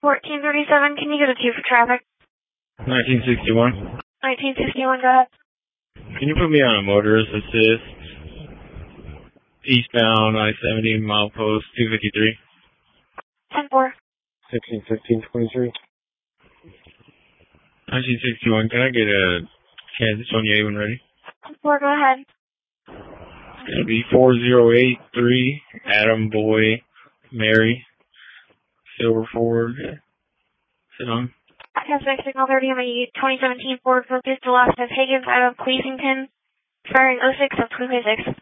1437, can you go to 2 for traffic? 1961. 1961, go ahead. Can you put me on a motorist assist? Eastbound I-70, milepost 253. 10-4. 161523. 1961, can I get a Kansas 28 when ready? 10-4, go ahead. It's going to be 4083, Adam, Boy, Mary, Silver Ford, sit on. Suspect signal 30 on a 2017 Ford Focus, Alaska Higgins out of Cleasington, firing 06 of 256.